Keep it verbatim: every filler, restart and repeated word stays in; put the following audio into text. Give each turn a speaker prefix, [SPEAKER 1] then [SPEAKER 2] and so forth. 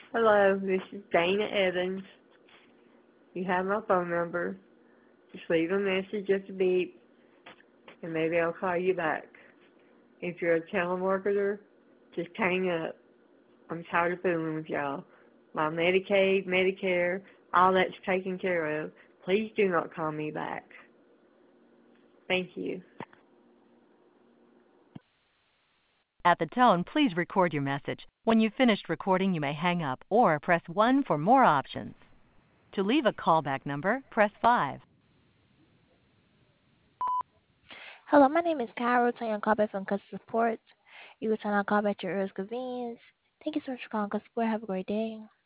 [SPEAKER 1] Hello, this is Dana Evans. You have my phone number. Just leave a message at the beep, and maybe I'll call you back. If you're a telemarketer, just hang up. I'm tired of fooling with y'all. My Medicaid, Medicare, all that's taken care of. Please do not call me back. Thank you.
[SPEAKER 2] At the tone, please record your message. When you've finished recording, you may hang up or press one for more options. To leave a callback number, press five.
[SPEAKER 3] Hello, my name is Kyle, returning call back from customer support. You return our call back at your earliest convenience. Thank you so much for calling customer support. Have a great day.